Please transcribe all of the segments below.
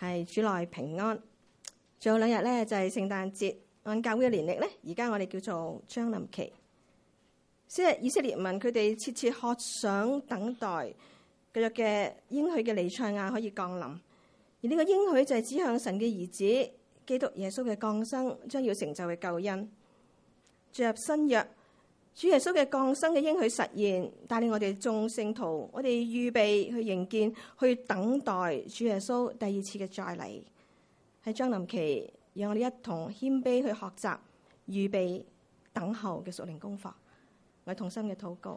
係主內平安。仲有2日咧就係聖誕節，按教會嘅年曆咧，而家我哋叫做將臨期。昔日以色列民佢哋切切渴想等待舊約嘅應許嘅彌賽亞可以降臨，而呢個應許就係指向神嘅兒子基督耶穌嘅降生將要成就嘅救恩。進入新約，主耶穌嘅降生嘅應許實現，帶領我哋眾聖徒，我哋預備去迎見，去等待主耶穌第2次嘅再嚟。喺將臨期，讓我哋一同謙卑去學習、預備、等候嘅屬靈功課。我同心嘅禱告，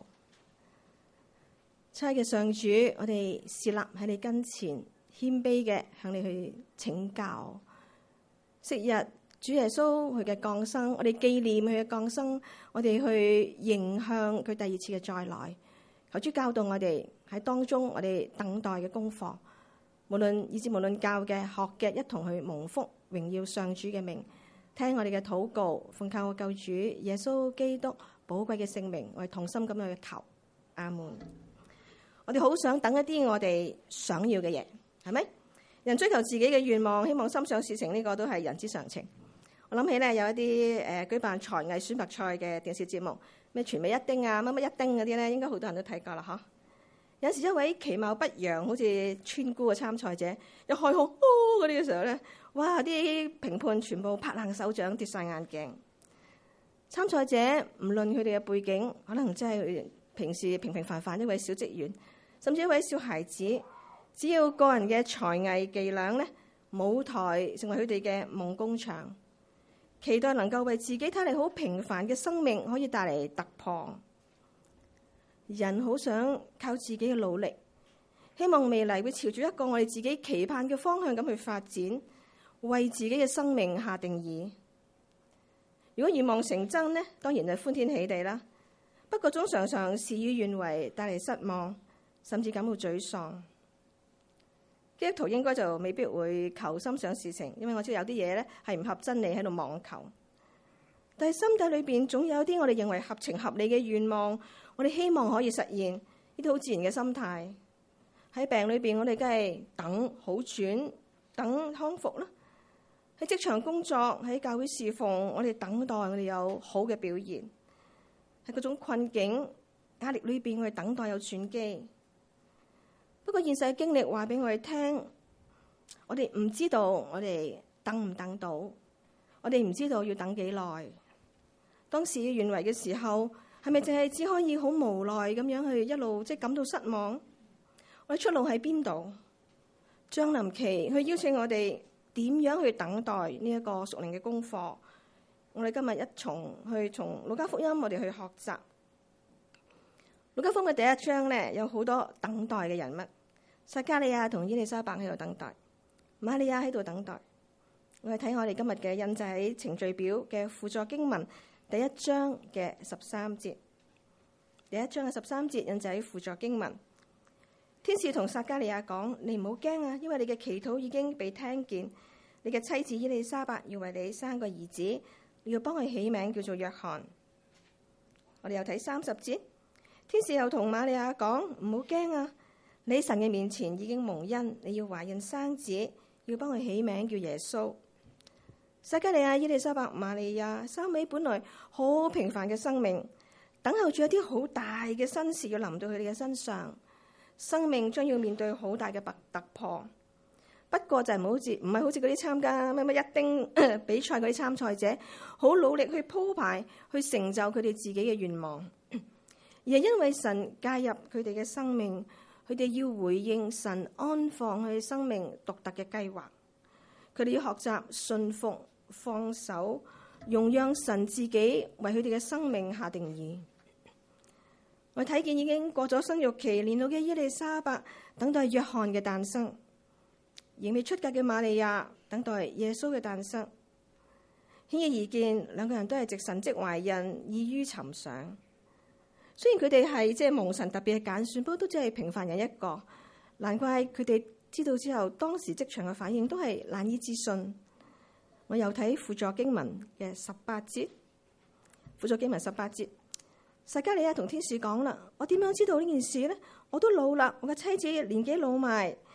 親愛嘅上主，我哋侍立喺你跟前，謙卑嘅向你去請教。昔日主耶穌佢嘅降生，我哋紀念佢嘅降生，我哋去迎向佢第2次嘅再來。求主教導我哋喺當中，我哋等待嘅功課，無論教嘅、學嘅，一同去蒙福，榮耀上主嘅名。聽我哋嘅禱告，奉靠我救主耶穌基督寶貴嘅聖名，我哋同心咁樣去求，阿門。我哋好想等一啲我哋想要嘅嘢，係咪？人追求自己嘅願望，希望心想事成，呢個都係人之常情。我諗起咧有一啲舉辦才藝選拔賽嘅電視節目，咩全美一丁啊，乜乜一丁嗰啲咧，應該好多人都睇過啦，嗬。有時一位其貌不揚，好似村姑嘅參賽者，一開腔嗰啲嘅時候咧，哇！啲評判全部拍爛手掌，跌晒眼鏡。參賽者唔論佢哋嘅背景，可能真係平時平平凡凡一位小職員，甚至一位小孩子，只要個人嘅才藝伎倆咧，舞台成為佢哋嘅夢工場，期待能夠為自己睇嚟好平凡嘅生命可以帶嚟突破。人好想靠自己嘅努力，希望未來會朝住一個我哋自己期盼嘅方向咁去發展，為自己嘅生命下定義。如果願望成真呢，當然係歡天喜地啦。不過總常常事與願違，帶嚟失望，甚至感到沮喪。基督徒應該就未必會求心想事成，因為我知道有啲嘢咧係唔合真理喺度妄求。但係心底裏邊總有啲我哋認為合情合理嘅願望，我哋希望可以實現，呢啲好自然嘅心態。喺病裏邊，我哋梗係等好轉，等康復啦。喺職場工作，喺教會侍奉，我哋等待我哋有好嘅表現。喺嗰種困境、壓力裏邊，我哋等待有轉機。不過現實嘅經歷話俾我哋聽，我哋唔知道我哋等唔等到，我哋唔知道要等幾耐。當事與願違嘅時候，係咪淨係只可以好無奈咁樣去一路感到失望？我哋出路喺邊度？將臨期去邀請我哋點樣去等待呢一個屬靈嘅功課？我哋今日一從路加福音我哋去學習。路加福音嘅第1章咧，有好多等待嘅人物。撒迦利亞同伊麗莎白喺度等待，瑪利亞喺度等待。我哋睇我哋今日嘅印製喺程序表嘅輔助經文第1章嘅13節。第1章嘅13節印製喺輔助經文。天使同撒迦利亞講：你唔好驚啊，因為你嘅祈禱已經被聽見。你嘅妻子伊麗莎白要為你生個兒子，你要幫佢起名叫做約翰。我哋又睇30節。天使又同瑪利亞講：唔好驚啊！你神嘅面前已經蒙恩，你要懷孕生子，要幫佢起名叫耶穌。撒迦利亞、伊麗莎白、瑪利亞三位本來好平凡嘅生命，等候住一啲好大嘅新事要臨到佢哋嘅身上，生命將要面對好大嘅突破。不過就唔係好似嗰啲參加乜一丁比賽嗰啲參賽者，好努力去鋪排，去成就佢哋自己嘅願望。而係因為神介入佢哋嘅生命，佢哋要回應神安放佢哋生命獨特嘅計劃。佢哋要學習信服、放手，容讓神自己為佢哋嘅生命下定義。我睇見已經過咗生育期年老嘅伊麗莎白，等待約翰嘅誕生；仍未出嫁嘅瑪利亞，等待耶穌嘅誕生。顯而易見，兩個人都係藉神蹟懷孕，異於尋常。雖然佢哋係蒙神特別嘅揀選，不過都只係平凡人一個。難怪佢哋知道之後，當時職場嘅反應都係難以置信。我又睇輔助經文嘅18節，輔助經文18節，撒迦利亞同天使講啦：我點樣知道呢件事呢？我都老啦，我嘅妻子年紀老邁。瑪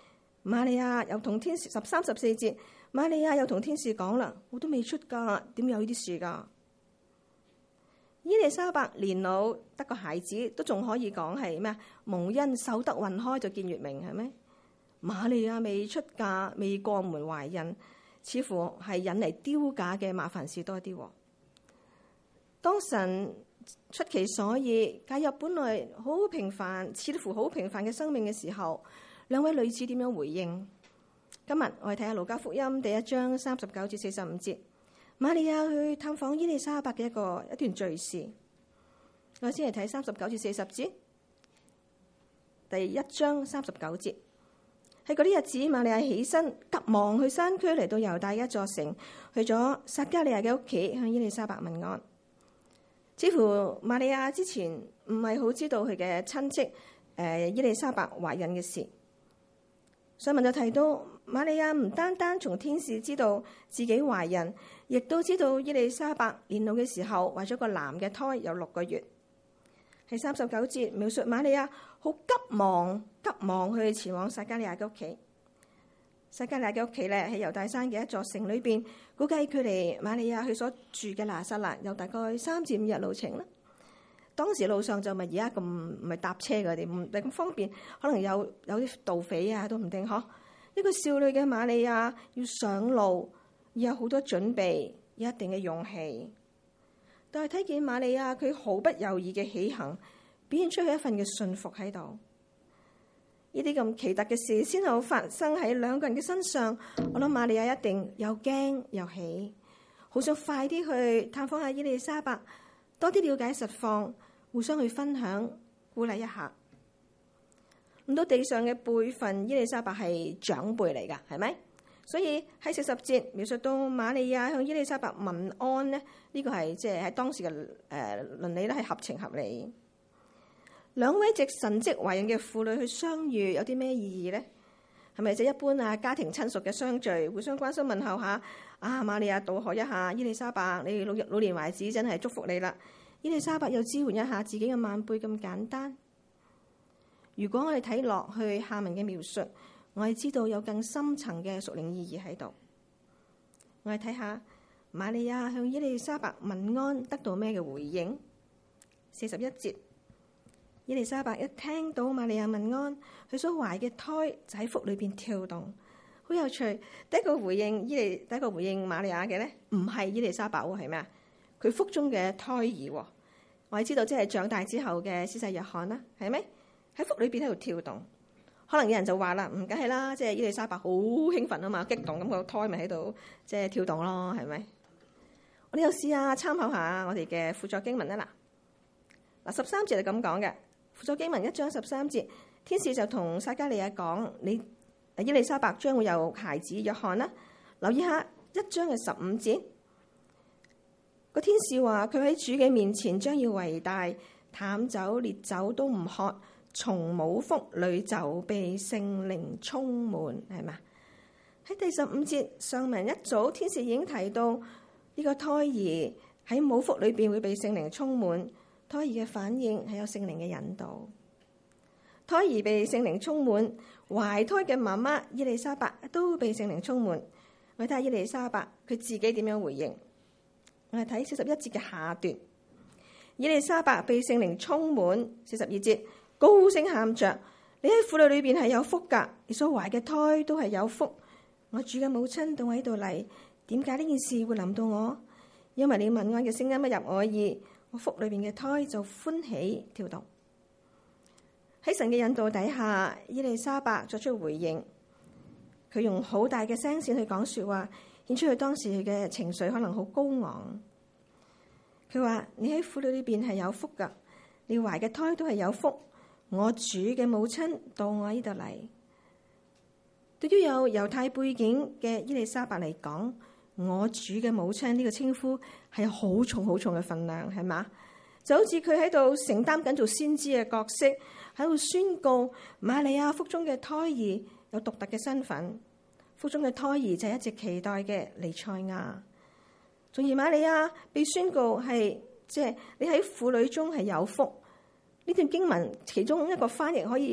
瑪利亞又同天使13、14節，瑪利亞又同天使講啦，我都未出嫁，點有呢啲事㗎？伊麗莎白年老得個孩子，都仲可以講係咩？蒙恩受得雲開就見月明，係咪？瑪利亞未出嫁，未過門懷孕，似乎係引嚟丟架嘅麻煩事多啲。當神出其所以介入本來好平凡，似乎好平凡嘅生命嘅時候，兩位女子點樣回應？今日我哋睇下路加福音第1章39至45節，瑪利亞去探訪伊麗莎白嘅一段敘事。我先嚟睇39至40節，第1章39節。喺嗰啲日子，瑪利亞起身，急忙去山區嚟到猶大一座城，去咗撒加利亞嘅屋企向伊麗莎白問安。似乎瑪利亞之前唔係好知道佢嘅親戚伊麗莎白懷孕嘅事。上文就提到瑪利亞唔單單從天使知道自己懷孕，亦都知道伊麗莎白年老嘅時候懷咗個男嘅胎有6個月。喺39節描述瑪利亞好急忙去前往撒加利亞嘅屋企。撒加利亞嘅屋企咧喺猶大山嘅一座城裏邊，估計距離瑪利亞佢所住嘅拿撒勒有大概3至5日路程啦。當時路上就咪而家咁唔係搭車嗰啲，唔係咁方便，可能有啲盜匪啊都唔定嗬。一個少女嘅瑪利亞要上路，要有好多準備，有一定嘅勇氣。但係睇見瑪利亞佢毫不猶豫嘅起行，表現出佢一份嘅信服喺度。呢啲咁奇特嘅事先後發生喺兩個人嘅身上，我諗瑪利亞一定又驚又喜，好想快啲去探訪下伊麗莎白，多啲了解實況，互相去分享鼓勵一下。咁到地上嘅輩分，伊麗莎白係長輩嚟㗎，係咪？所以喺40節描述到瑪利亞向伊麗莎白問安咧，呢個係即係喺當時嘅倫理咧係合情合理。兩位藉神蹟懷孕嘅婦女去相遇，有啲咩意義咧？係咪就一般家庭親屬嘅相聚，互相關心問候下？瑪利亞道賀一下，伊麗莎白你老年懷子真係祝福你啦。伊麗莎白又支援一下自己嘅晚輩咁簡單。如果我哋睇落去下文嘅描述，我哋知道有更深層嘅屬靈意義喺度。我哋睇下瑪利亞向伊麗莎白問安得到咩嘅回應。41節，伊麗莎白一聽到瑪利亞問安，佢所懷嘅胎就喺腹裏邊跳動，好有趣。第一個回應瑪利亞嘅咧，唔係伊麗莎白喎，係咩啊？佢腹中嘅胎兒。我哋知道即係長大之後嘅施洗約翰啦，係咪？喺腹裏邊喺度跳動。可能有人就話啦，唔梗係啦，即係伊麗莎白好興奮啊嘛，激動咁個胎咪喺度即係跳動咯，係咪？我哋又試下參考下我哋嘅輔助經文啦。嗱，13節係咁講嘅，輔助經文1章13節，天使就同撒加利亞講：伊麗莎白將會有孩子約翰啦。留意下1章嘅15節，個天使話佢喺主嘅面前將要為大，淡酒烈酒都唔喝。從母腹裏就被聖靈充滿，係嘛？喺第15節上文一早，天使已經提到呢個胎兒喺母腹裏邊會被聖靈充滿，胎兒嘅反應係有聖靈嘅引導。胎兒被聖靈充滿，懷胎嘅媽媽伊麗莎白都被聖靈充滿。我睇下伊麗莎白佢自己點樣回應。我哋睇41節嘅下段，伊麗莎白被聖靈充滿，42節。高聲喊着：你喺婦女裏邊係有福噶，你所懷嘅胎都係有福。我主嘅母親到我喺度嚟，點解呢件事會臨到我？因為你問安嘅聲音一入我耳，我腹裏邊嘅胎就歡喜跳動。喺神嘅引導底下，伊麗莎白作出回應，佢用好大嘅聲線去講說話，顯出佢當時嘅情緒可能好高昂。佢話：你喺婦女裏邊係有福噶，你懷嘅胎都係有福。我主嘅母親到我呢度嚟，對於有猶太背景嘅伊麗莎白嚟講，我主嘅母親呢個稱呼係好重好重嘅分量，係嘛？就好似佢喺度承擔緊做先知嘅角色，喺度宣告瑪利亞腹中嘅胎兒有獨特嘅身份，腹中嘅胎兒就係一直期待嘅彌賽亞。仲而瑪利亞被宣告係即係你喺婦女中係有福。呢段經文其中一個翻譯可以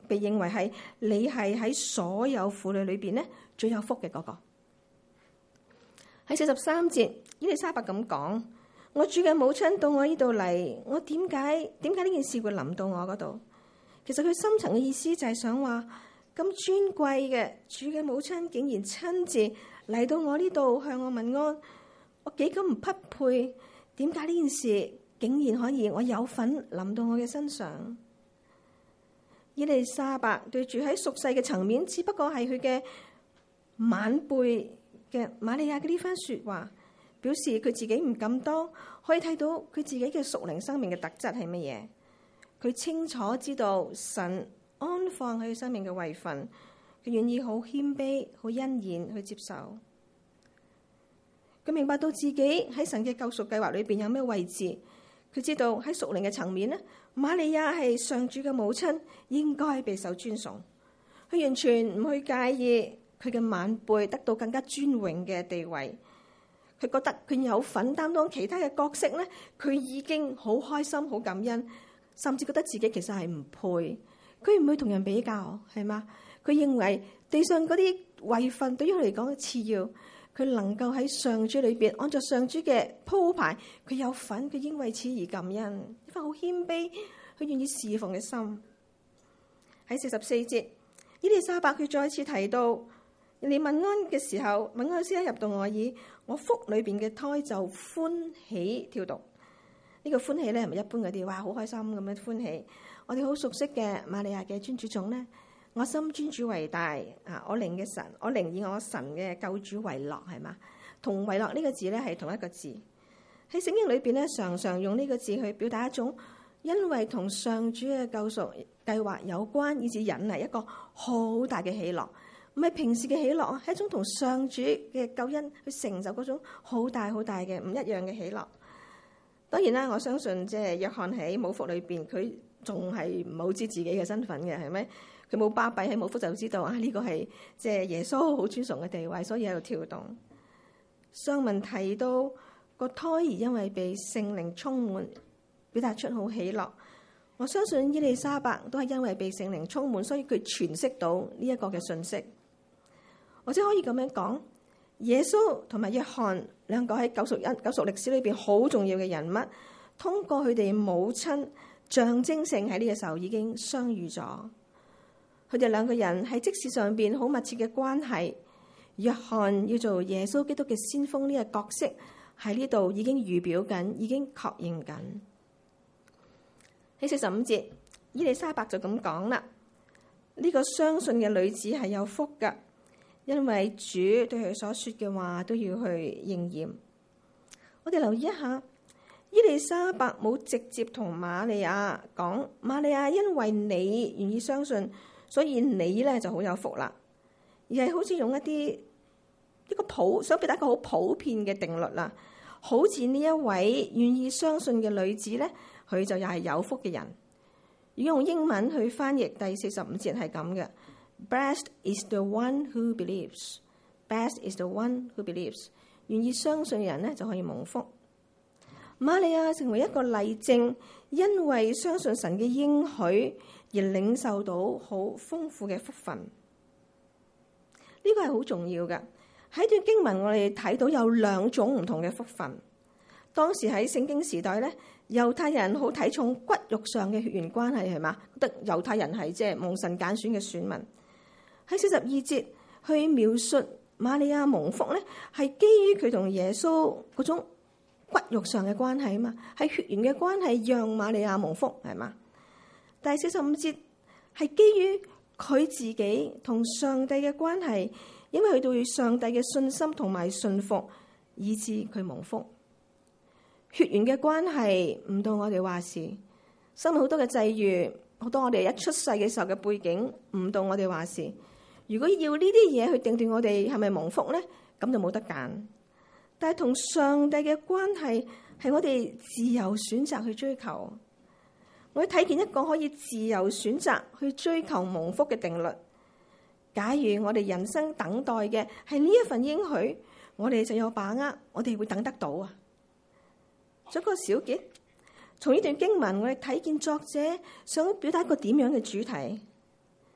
被認為係你係喺所有婦女裏邊咧最有福嘅嗰個。喺43節，伊麗莎白咁講：我主嘅母親到我呢度嚟，我點解呢件事會臨到我嗰度？其實佢深層嘅意思就係想話，咁尊貴嘅主嘅母親竟然親自嚟到我呢度向我問安，我幾咁唔匹配？點解呢件事竟然可以我有份臨到我嘅身上？伊麗莎白對住喺屬世嘅層面，只不過係佢嘅晚輩嘅瑪利亞嘅呢番說話，表示佢自己唔敢當，可以睇到佢自己嘅屬靈生命嘅特質係乜嘢。佢清楚知道神安放喺佢生命嘅位份，佢願意好謙卑、好欣然去接受。佢明白到自己喺神嘅救贖計劃裏邊有咩位置。佢知道喺屬靈嘅層面咧，瑪利亞係上主嘅母親，應該備受尊崇。佢完全唔去介意佢嘅晚輩得到更加尊榮嘅地位。佢覺得佢有份擔當其他嘅角色咧，佢已經好開心、好感恩，甚至覺得自己其實係唔配。佢唔會同人比較，係嘛？佢認為地上嗰啲位份對於佢嚟講次要。佢能夠喺上主裏邊按照上主嘅鋪排，佢有份，佢應為此而感恩，一份好謙卑，佢願意侍奉嘅心。喺44節，伊麗莎白佢再次提到，你問安嘅時候，問安先一入到我耳，我腹裏邊嘅胎就歡喜跳動。呢個歡喜咧係咪一般嗰啲？哇，好開心咁樣歡喜。我哋好熟悉嘅瑪利亞嘅尊主頌咧。我心尊主為大啊！我靈嘅神，我靈以我神嘅救主為樂，係嘛？同為樂呢個字咧係同一個字。喺聖經裏邊咧，常常用呢個字去表達一種因為同上主嘅救贖計劃有關，以致引嚟一個好大嘅喜樂。唔係平時嘅喜樂，係一種同上主嘅救恩去成就嗰種好大好大嘅唔一樣嘅喜樂。當然啦，我相信即係約翰喺母腹裏邊，佢仲係唔好知自己嘅身份嘅，係咪？佢冇巴閉喺母腹就知道啊！呢個係即係耶穌好尊崇嘅地位，所以喺度跳動。上文提到個胎兒因為被聖靈充滿，表達出好喜樂。我相信伊麗莎白都係因為被聖靈充滿，所以佢詮釋到呢一個嘅信息。或者可以咁樣講，耶穌同埋約翰兩個喺救贖歷史裏邊好重要嘅人物，通過佢哋母親象徵性喺呢個時候已經相遇咗。佢哋兩個人喺職事上邊好密切嘅關係。約翰要做耶穌基督嘅先鋒呢個角色喺呢度已經預表緊，已經確認緊。喺45節，伊麗莎白就咁講啦：呢個相信嘅女子係有福噶，因為主對佢所說嘅話都要去應驗。我哋留意一下，伊麗莎白冇直接同瑪利亞講，瑪利亞因為你願意相信，所以你咧就好有福啦，而係好似用一個想表達一個好普遍嘅定律啦。好似呢一位願意相信嘅女子咧，佢就又係有福嘅人。如果用英文去翻譯第45節係咁嘅 ：Blessed is the one who believes. Blessed is the one who believes. 願意相信嘅人咧就可以蒙福。瑪利亞成為一個例證，因為相信神嘅應許而領受到好豐富嘅福分。呢個係好重要嘅。喺段經文我哋睇到有兩種唔同嘅福分。當時喺聖經時代咧，猶太人好睇重骨肉上嘅血緣關係，係嘛？覺得猶太人係即係蒙神揀選嘅選民。喺42節去描述瑪利亞蒙福咧，係基於佢同耶穌嗰種骨肉上嘅關係啊嘛，係血緣嘅關係讓瑪利亞蒙福，係嘛？第45節係基於佢自己同上帝嘅關係，因為佢對上帝嘅信心同埋信服，以致佢蒙福。血緣嘅關係唔到我哋話事，生命好多嘅際遇，好多我哋一出世嘅時候嘅背景唔到我哋話事。如果要呢啲嘢去定斷我哋係咪蒙福咧，咁就冇得揀。但係同上帝嘅關係係我哋自由選擇去追求。我睇見一個可以自由選擇去追求蒙福嘅定律。假如我哋人生等待嘅係呢一份應許，我哋就有把握，我哋會等得到啊！做個小結，從呢段經文我哋睇見作者想表達一個點樣嘅主題？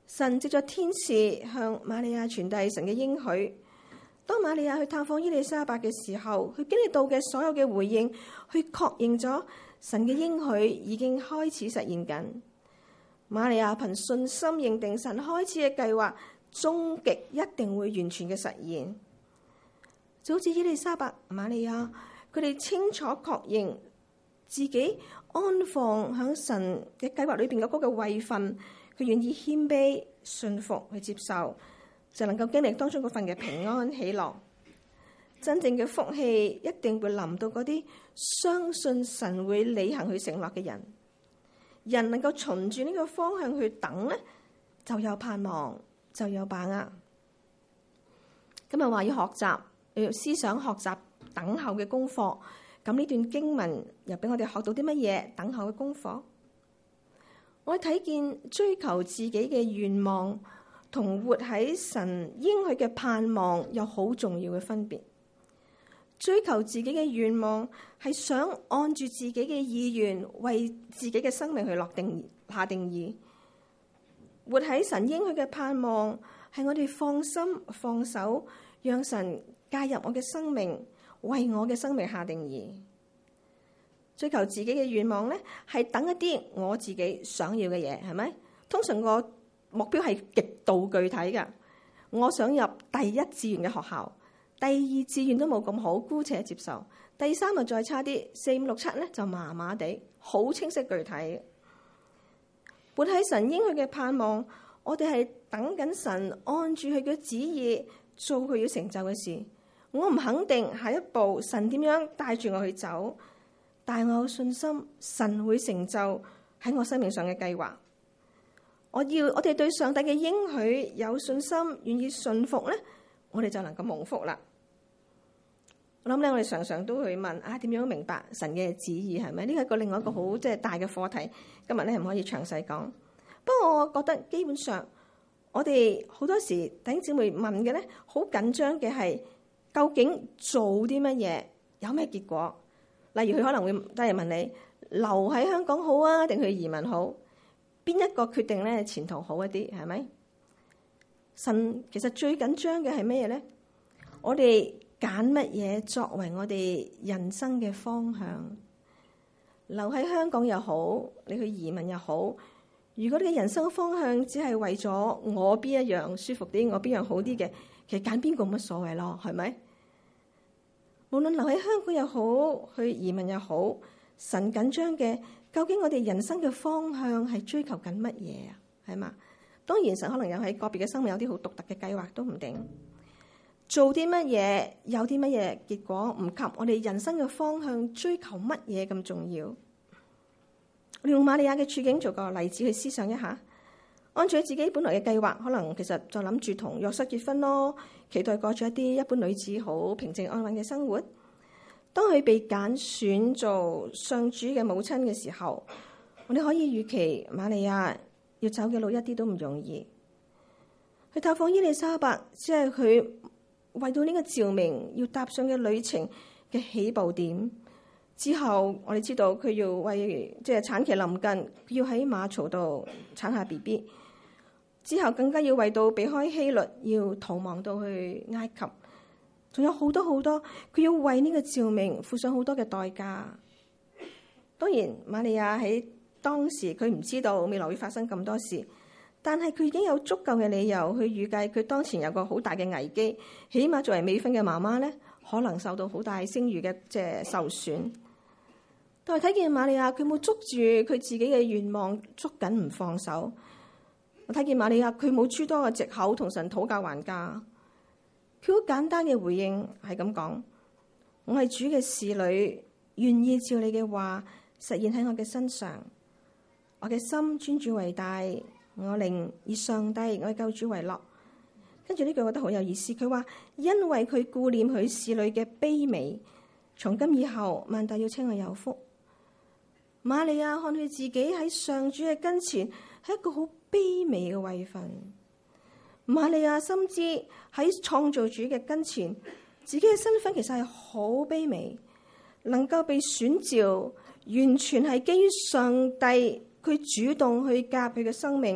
神藉著天使向瑪利亞傳遞神嘅應許。當瑪利亞去探訪伊麗莎白嘅時候，佢經歷到嘅所有嘅回應，去確認咗神嘅應許已經開始實現緊。瑪利亞憑信心認定神開始嘅計劃，終極一定會完全嘅實現。就好似伊麗莎白、瑪利亞，佢哋清楚確認自己安放喺神嘅計劃裏邊嘅嗰個位份，佢願意謙卑信服去接受，就能夠經歷當中嗰份嘅平安喜樂。真正嘅福氣一定會臨到嗰啲相信神會履行佢承諾嘅人。人能夠循住呢個方向去等咧，就有盼望，就有把握。今日話要學習，要思想學習等候嘅功課。咁呢段經文又俾我哋學到啲乜嘢等候嘅功課？我睇見追求自己嘅願望同活喺神應許嘅盼望有好重要嘅分別。追求自己嘅願望係想按住自己嘅意願為自己嘅生命去下定義。活喺神應許嘅盼望係我哋放心放手，讓神介入我嘅生命，為我嘅生命下定義。追求自己嘅願望咧，係等一啲我自己想要嘅嘢，係咪？通常個目標係極度具體㗎。我想入第一志願嘅學校，第二志願都冇咁好，姑且接受。第三就再差啲，4、5、6、7咧就麻麻地，好清晰具體。活喺神應許嘅盼望，我哋係等緊神按住佢嘅旨意做佢要成就嘅事。我唔肯定下一步神點樣帶住我去走，但係我有信心神會成就喺我生命上嘅計劃。我哋對上帝嘅應許有信心，願意信服咧，我哋就能夠蒙福啦。我諗咧，我哋常常都會問點樣明白神嘅旨意係咪？呢個係另外一個好大嘅課題。今日咧唔可以詳細講。不過我覺得基本上我哋好多時弟兄姊妹問嘅咧，好緊張嘅係究竟做啲乜嘢，有咩結果？例如佢可能會第日問你留喺香港好啊，定去移民好？邊一個決定咧前途好一啲？係咪？神其實最緊張嘅係咩嘢咧？我哋揀乜嘢作為我哋人生嘅方向？留喺香港又好，你去移民又好，如果你嘅人生方向只係為咗我邊一樣舒服啲，我邊樣好啲嘅，其實揀邊個冇乜所謂咯，係咪？無論留喺香港又好，去移民又好，神緊張嘅，究竟我哋人生嘅方向係追求緊乜嘢啊？係嘛？當然神可能有喺個別嘅生命有啲好獨特嘅計劃都唔定。做啲乜嘢，有啲乜嘢結果，唔及我哋人生嘅方向追求乜嘢咁重要。我哋用瑪利亞嘅處境做個例子去思想一下。按照自己本來嘅計劃，可能其實就諗住同約瑟結婚咯，期待過住一啲一般女子好平靜安穩嘅生活。當佢被揀選做上主嘅母親嘅時候，我哋可以預期瑪利亞要走嘅路一啲都唔容易。去探訪伊麗莎白，只係佢為到呢個召命要踏上嘅旅程嘅起步點。之後我哋知道佢要為產期臨近，要喺馬槽度產下 BB。之後更加要為到避開希律，要逃亡到去埃及，仲有好多好多，佢要為呢個召命付上好多嘅代價。當然，瑪利亞喺當時佢唔知道未來會發生咁多事，但係佢已經有足夠嘅理由去預計佢當前有個好大嘅危機，起碼作為未婚嘅媽媽咧，可能受到好大聲譽嘅受損。但係睇見瑪利亞，佢冇捉住佢自己嘅願望，捉緊唔放手。我睇見瑪利亞，佢冇諸多嘅藉口同神討價還價，佢好簡單嘅回應係咁講：我係主嘅侍女，願意照你嘅話實現喺我嘅身上。我嘅心尊主為大，我靈以上帝我嘅救主為樂。跟住呢句我覺得好有意思，佢話因為佢顧念佢侍女嘅卑微，從今以後萬代要稱我有福。瑪利亞看佢自己喺上主嘅跟前係一個好卑微嘅位份。瑪利亞深知喺創造主嘅跟前，自己嘅身份其實係好卑微，能夠被選召，完全係基於上帝佢主動去加入佢嘅生命，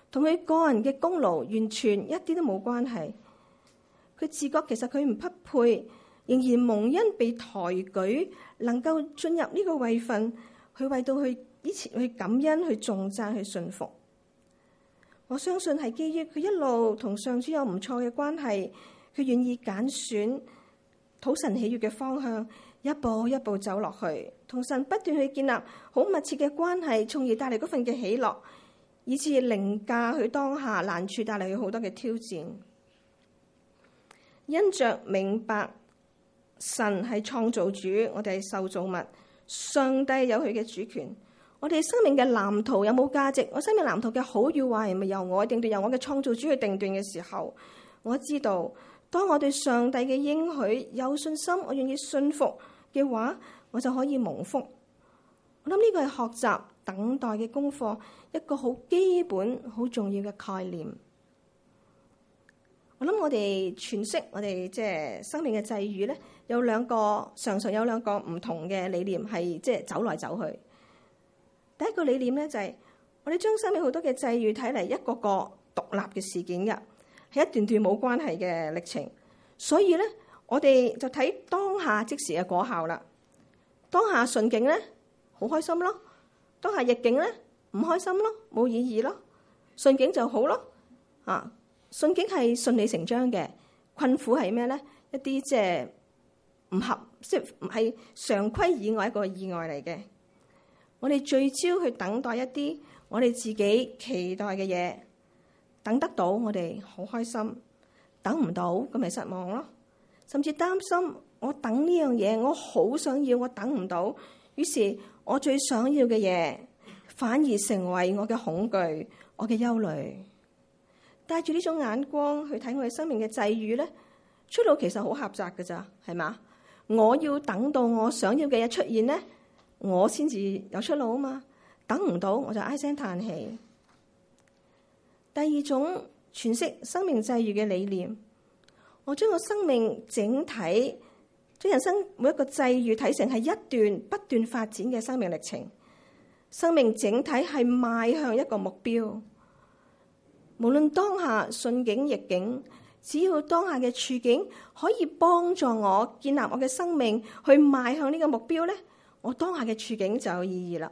同佢個人嘅功勞完全一啲都冇關係。佢自覺其實佢唔匹配，仍然蒙恩被抬舉，能夠進入呢個位份，去為到佢以前去感恩、去頌讚、去信服。我相信係基於佢一路同上主有唔錯嘅關係，佢願意揀選討神喜悅嘅方向，一步一步走落去，同神不斷去建立好密切嘅關係，從而帶嚟嗰份嘅喜樂，以致凌駕佢當下難處，帶嚟佢好多嘅挑戰。因着明白神係創造主，我哋係受造物，上帝有佢嘅主權。我哋生命嘅藍圖有冇價值？我生命藍圖嘅好與壞係咪由我定奪，由我嘅創造主去定斷嘅時候，我知道當我對上帝嘅應許有信心，我願意信服嘅話，我就可以蒙福。我諗呢個係學習等待嘅功課，一個好基本、好重要嘅概念。我諗我哋詮釋我哋即係生命嘅際遇咧，常常有兩個唔同嘅理念，係即係走來走去。第一個理念咧就係我哋將生命好多嘅際遇睇嚟一個個獨立嘅事件嘅，係一段段冇關係嘅歷程。所以咧，我哋就睇當下即時嘅果效啦。當下順境咧，好開心咯；當下逆境咧，唔開心咯，冇意義咯。順境就好咯，順境係順理成章嘅，困苦係咩咧？一啲即係唔合，即係唔係常規以外一個意外嚟嘅。我哋聚焦去等待一啲我哋自己期待嘅嘢，等得到我哋好開心，等唔到咁咪失望咯。甚至擔心我等呢樣嘢，我好想要，我等唔到，於是我最想要嘅嘢反而成為我嘅恐懼、我嘅憂慮。帶住呢種眼光去睇我哋生命嘅際遇咧，出路其實好狹窄㗎咋，係嘛？我要等到我想要嘅嘢出現咧，我先至有出路啊嘛。等唔到我就唉聲嘆氣。第二種詮釋生命際遇嘅理念，我將個生命整體，將人生每一個際遇睇成係一段不斷發展嘅生命歷程。生命整體係邁向一個目標，無論當下順境逆境，只要當下嘅處境可以幫助我建立我嘅生命去邁向呢個目標咧，我當下嘅處境就有意義啦。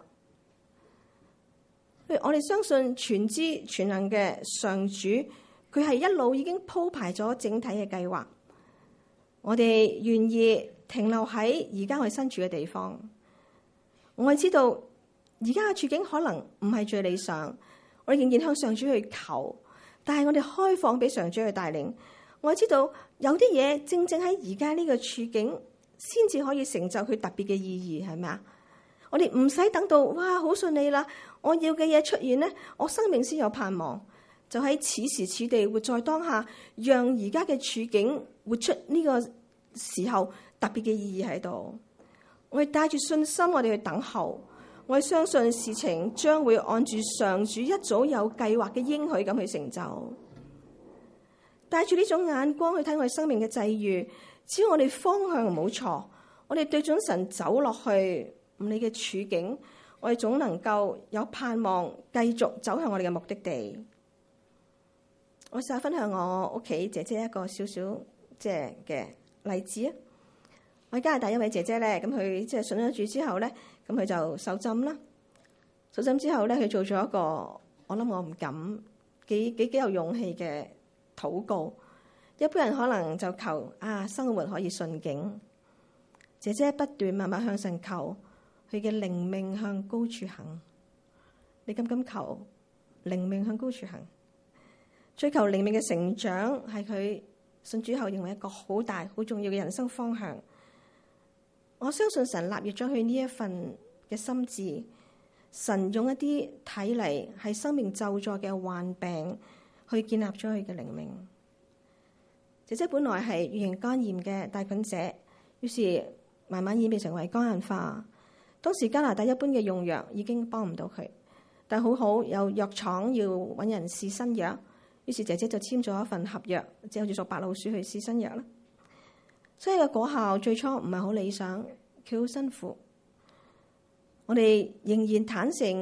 我哋相信全知全能嘅上主，佢係一路已經鋪排咗整體嘅計劃。我哋願意停留喺而家我哋身處嘅地方。我哋知道而家嘅處境可能唔係最理想，我哋仍然向上主去求，但係我哋開放俾上主去帶領。我哋知道有啲嘢正正喺而家呢個處境先至可以成就佢特別嘅意義，係咪啊？我哋唔使等到哇好順利啦，我要嘅嘢出現咧，我生命先有盼望。就喺此時此地活在當下，讓而家嘅處境活出呢個時候特別嘅意義喺度。我哋帶住信心，我哋去等候。我哋相信事情將會按住上主一早有計劃嘅應許咁去成就。帶住呢種眼光去睇我哋生命嘅際遇，只要我哋方向唔好錯，我哋對準神走落去，唔理嘅處境，我哋總能夠有盼望，繼續走向我哋嘅目的地。我試下分享我屋企姐姐一個少少即係嘅例子啊！我加拿大一位姐姐咧，咁佢即係信咗主之後咧，咁佢就受浸啦。受浸之後咧，佢做咗一個我諗我唔敢幾有勇氣嘅禱告。一般人可能就求生活可以順境，姐姐不斷慢慢向上求，佢嘅靈命向高處行。你敢唔敢求靈命向高處行？追求靈命嘅成長係佢信主後認為一個好大好重要嘅人生方向。我相信神立約咗佢呢一份嘅心志，神用一啲睇嚟係生命咒詛嘅患病去建立咗佢嘅靈命。姐姐本來係乙型肝炎嘅帶菌者，於是慢慢演變成為肝硬化。當時加拿大一般嘅用藥已經幫唔到佢，但好好有藥廠要揾人試新藥，於是姐姐就簽咗一份合約，即係好似做白老鼠去試新藥啦。所以個果效最初唔係好理想，佢好辛苦。我哋仍然坦誠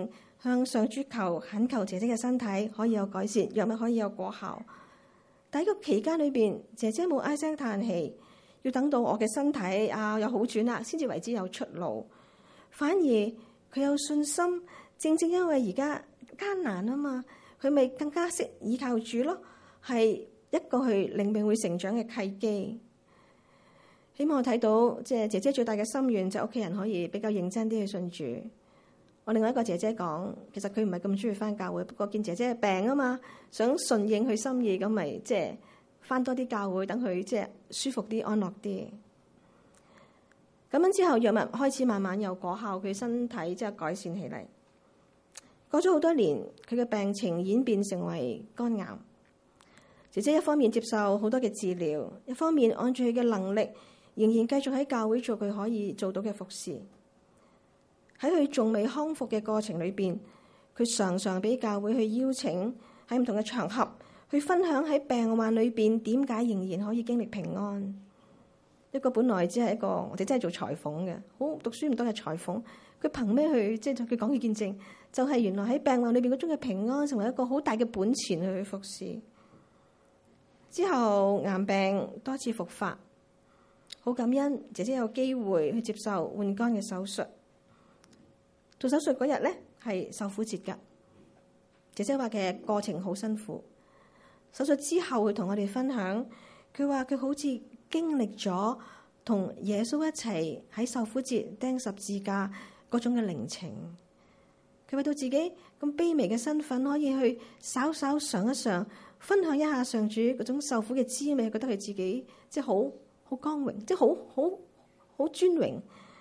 向上主懇求姐姐嘅身體可以有改善，藥物可以有果效。但喺個期間裏邊，姐姐冇唉聲嘆氣，要等到我嘅身體有好轉啦，先至為之有出路。反而佢有信心，正正因為而家艱難啊嘛，佢咪更加識倚靠主咯，係一個去靈命會成長嘅契機。希望我睇到即係姐姐最大嘅心願就係屋企人可以比較認真啲去信主。我另外一個姐姐講，其實佢唔係咁中意翻教會，不過見姐姐病啊嘛，想順應佢心意，咁咪即係翻多啲教會，等佢即係舒服啲、安樂啲。咁樣之後，藥物開始慢慢有果效，佢身體即係改善起嚟。過咗好多年，佢嘅病情演變成為肝癌。姐姐一方面接受好多嘅治療，一方面按住佢嘅能力，仍然繼續喺教會做佢可以做到嘅服侍。喺佢仲未康復嘅過程裏邊，佢常常俾教會去邀請喺唔同嘅場合去分享喺病患裏邊點解仍然可以經歷平安。一個本來只係一個我哋真係做裁縫嘅，好讀書唔多嘅裁縫，佢憑咩去即係佢講嘅見證？就係原來喺病患裏邊嗰種嘅平安，成為一個好大嘅本錢去服侍。之後癌病多次復發，好感恩姐姐有機會去接受換肝嘅手術。做手術嗰日咧係受苦節㗎，姐姐話嘅過程好辛苦。手術之後佢同我哋分享，佢話佢好似經歷咗同耶穌一齊喺受苦節釘十字架嗰種嘅靈情。佢為到自己咁卑微嘅身份，可以去稍稍嘗一嘗，分享一下上主嗰種受苦嘅滋味，覺得佢自己即係好光榮，即係好尊榮。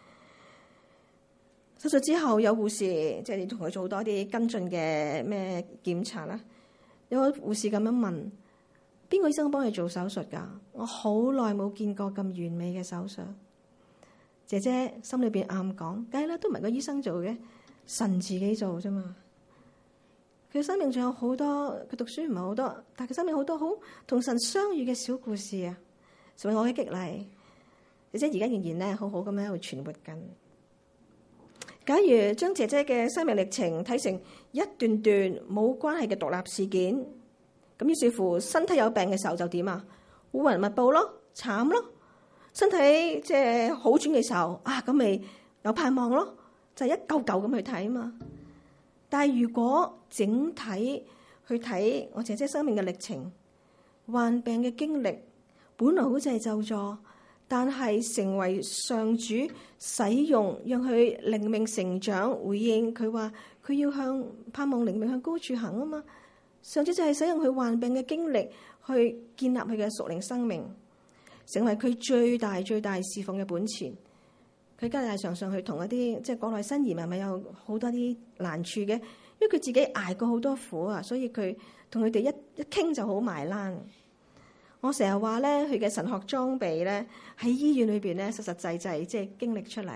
手術之後有護士，即係你同佢做多啲跟進嘅咩檢查啦。有個護士咁樣問：邊個醫生幫你做手術㗎？我好耐冇見過咁完美嘅手術。姐姐心裏邊暗講：梗係啦，都唔係個醫生做嘅，神自己做啫嘛。佢生命仲有好多，佢讀書唔係好多，但係佢生命好多好同神相遇嘅小故事啊，成為我嘅激勵。姐姐而家仍然咧好好咁樣喺度存活緊。假如將姐姐嘅生命歷程睇成一段段冇關係嘅獨立事件，咁於是乎身體有病嘅時候就點啊？烏雲密布咯，慘咯。身體即係好轉嘅時候啊，咁咪有盼望咯，就係一嚿嚿咁去睇啊嘛。但係如果整體去睇我姐姐生命嘅歷程，患病嘅經歷本來好似係咒詛，但係成為上主使用，讓佢靈命成長。回應佢話佢要向盼望靈命向高處行啊嘛。上主就係使用佢患病嘅經歷去建立佢嘅屬靈生命，成為佢最大侍奉嘅本錢。佢家下常常去同一啲即係國內新移民咪有好多啲難處嘅，因為佢自己捱過好多苦啊，所以佢同佢哋一傾就好埋欄。我成日話咧，佢嘅神學裝備咧喺醫院裏邊咧實際即係經歷出嚟。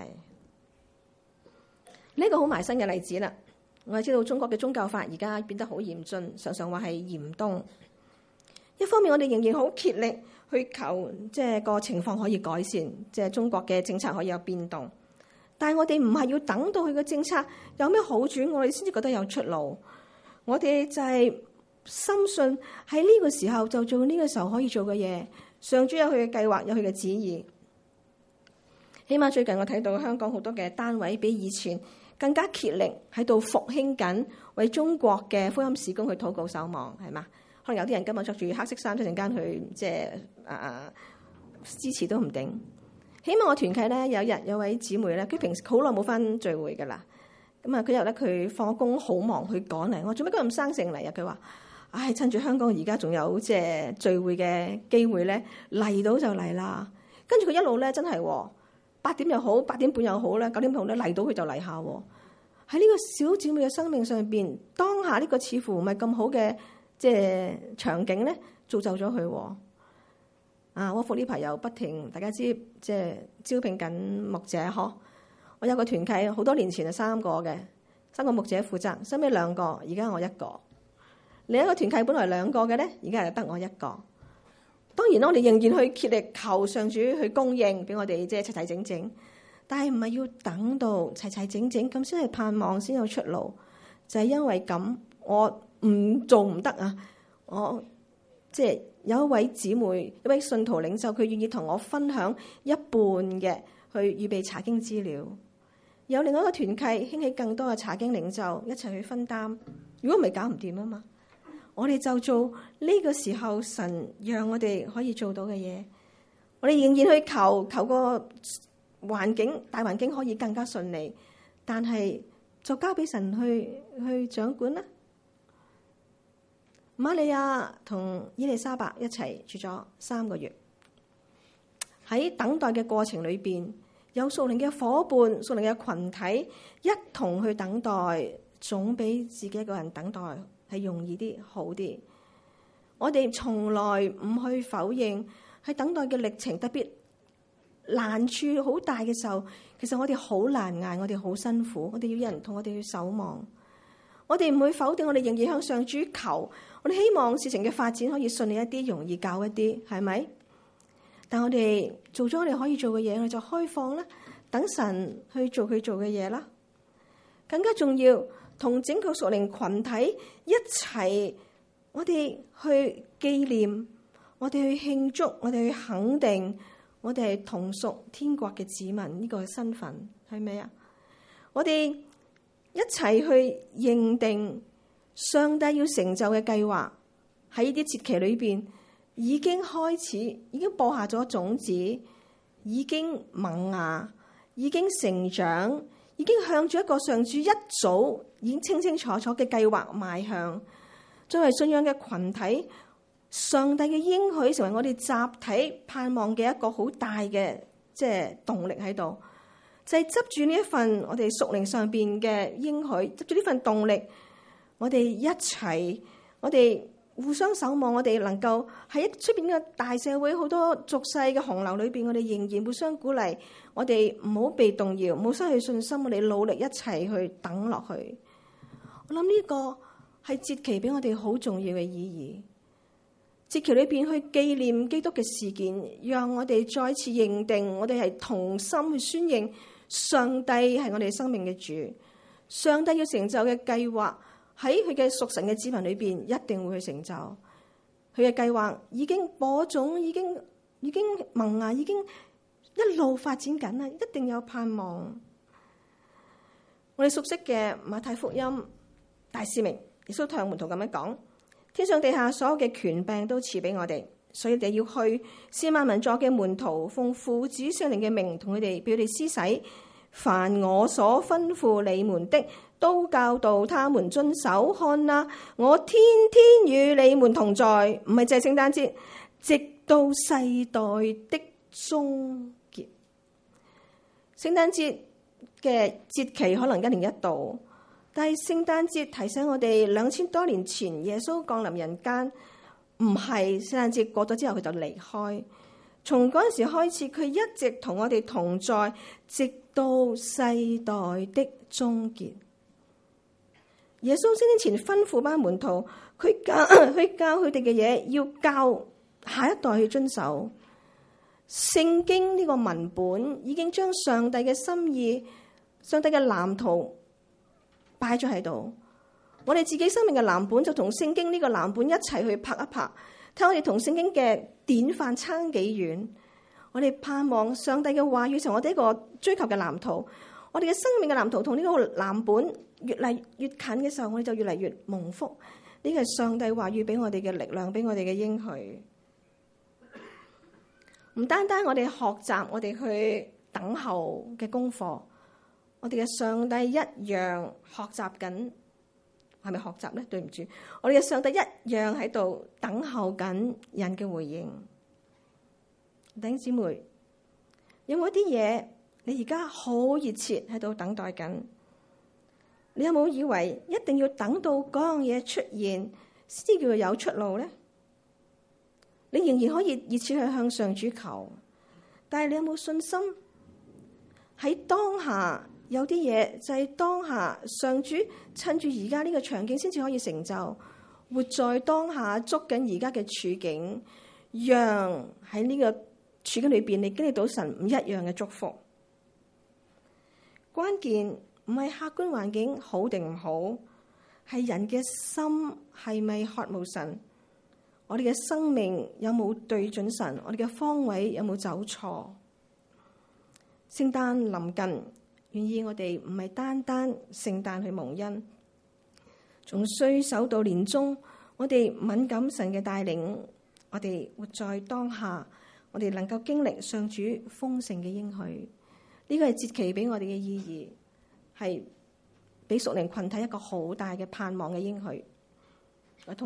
呢個好埋身嘅例子啦。我哋知道中國嘅宗教法而家變得好嚴峻，常常話係嚴冬。一方面我哋仍然好竭力去求即係個情況可以改善，即係中國嘅政策可以有變動。但係我哋唔係要等到佢嘅政策有咩好轉，我哋先至覺得有出路。我哋就係深信喺呢個時候就做呢個時候可以做嘅嘢。上主有佢嘅計劃，有佢嘅旨意。起碼最近我睇到香港好多嘅單位比以前更加竭力喺度復興緊，為中國嘅福音事工去禱告守望，係嘛？可能有啲人今日着住黑色衫，一陣間去即係支持都唔定。起碼我團契咧有一日有位姊妹咧，佢平時好耐冇返聚會噶啦。咁啊，佢又咧佢放工好忙，去趕嚟。我做乜咁生性嚟啊？佢話：唉，趁住香港而家仲有即係聚會嘅機會咧，嚟到就嚟啦。跟住佢一路咧真係8點又好，8點半又好咧，9點半咧嚟到佢就嚟下。喺呢個小姊妹嘅生命上邊，當下呢個似乎唔係咁好嘅即係場景咧，造就咗佢。窩福呢排又不停，大家知即係招聘緊牧者嗬。我有個團契，好多年前係3個牧者負責，收尾2個，而家我1個。另一個團契本來2個嘅咧，而家係得我1個。當然啦，我哋仍然去竭力求上主去供應俾我哋，即係齊齊整整。但係唔係要等到齊齊整整咁先係盼望，先有出路。 就係因為咁，我唔做唔得啊！我即係有一位姊妹，一位信徒領袖，佢願意同我分享一半嘅去預備查經資料。有另外一個團契興起更多嘅查經領袖一齊去分擔。如果唔係搞唔掂啊嘛，我哋就做呢個時候神讓我哋可以做到嘅嘢。我哋仍然去求個大環境可以更加順利，但係就交俾神去掌管啦。瑪利亞同伊麗莎白一齊住咗3個月，喺等待嘅過程裏邊，有屬靈嘅夥伴、屬靈嘅群體一同去等待，總比自己一個人等待係容易啲、好啲。我哋從來唔去否認喺等待嘅歷程，特別難處好大嘅時候，其實我哋好難捱，我哋好辛苦，我哋要有人同我哋去守望。我哋唔會否定，我哋仍然向上主求，我哋希望事情嘅發展可以順利一啲、容易搞一啲，係咪？但我哋做咗我哋可以做嘅嘢，我哋就開放啦，等神去做佢做嘅嘢啦。更加重要，同整個屬靈群體一齊，我哋去紀念，我哋去慶祝，我哋去肯定，我哋係同屬天國嘅子民呢個身份，係咪啊？我哋一齊去認定上帝要成就嘅計劃，喺呢啲節期裏邊已經開始，已經播下咗種子，已經萌芽，已經成長，已經向住一個上主一早已經清清楚楚嘅計劃邁向。作為信仰嘅群體，上帝嘅應許成為我哋集體盼望嘅一個好大嘅動力喺度。就係執住呢一份我哋屬靈上邊嘅應許，執住呢份動力，我哋一齊，我哋互相守望，我哋能夠喺出邊嘅大社會好多俗世嘅洪流裏邊，我哋仍然互相鼓勵，我哋唔好被動搖，唔好失去信心，我哋努力一齊去等落去。我諗呢個係節期俾我哋好重要嘅意義。節期裏邊去紀念基督嘅事件，讓我哋再次認定我哋係同心去宣認上帝係我哋生命嘅主，上帝要成就嘅計劃喺佢嘅屬神嘅子民裏邊一定會去成就。佢嘅計劃已經播種，已經萌芽，已經一路發展緊啦，一定有盼望。我哋熟悉嘅馬太福音大使命，耶穌向門徒咁樣講：天上地下所有嘅權柄都賜俾我哋，所以我哋要去使萬民作嘅門徒，奉父子聖靈嘅名，同佢哋俾佢哋施洗。凡我所吩咐你們的，都教導他們遵守。看啊，我天天與你們同在，唔係淨係聖誕節，直到世代的終結。聖誕節嘅節期可能1年1度，但係聖誕節提醒我哋2000多年前耶穌降臨人間，唔係聖誕節過咗之後佢就離開。從嗰陣時開始，佢一直同我哋同在，直到世代的終結。耶穌升天前吩咐班門徒，佢教佢哋嘅嘢，要教下一代去遵守。聖經呢個文本已經將上帝嘅心意、上帝嘅藍圖擺咗喺度。我哋自己生命嘅藍本就同聖經呢個藍本一齊去拍一拍。睇我哋同聖經嘅典範差幾遠，我哋盼望上帝嘅話語成我哋一個追求嘅藍圖。我哋嘅生命嘅藍圖同呢個藍本越嚟越近嘅時候，我哋就越嚟越蒙福。呢個係上帝話語俾我哋嘅力量，俾我哋嘅應許。唔單單我哋學習，我哋去等候嘅功課，我哋嘅上帝一樣學習緊。係咪學習咧？對唔住，我哋嘅上帝一樣喺度等候緊人嘅回應。弟兄姊妹，有冇啲嘢你而家好熱切喺度等待緊？你有冇以為一定要等到嗰樣嘢出現先叫做有出路咧？你仍然可以熱切去向上主求，但係你有冇信心喺當下？有啲嘢就係當下，上主趁住而家呢個場景先至可以成就。活在當下，捉緊而家嘅處境，讓喺呢個處境裏邊，你經歷到神唔一樣嘅祝福。關鍵唔係客觀環境好定唔好， 係人嘅心係咪渴慕神？我哋嘅生命有冇對準神？我哋嘅方位有冇走錯？聖誕臨近，願意我哋唔係單單聖誕去蒙恩，仲需守到年終。我哋敏感神嘅帶領，我哋活在當下，我哋能夠經歷上主豐盛嘅應許。呢個係節期俾我哋嘅意義，係俾屬靈群體一個好大嘅盼望嘅應許。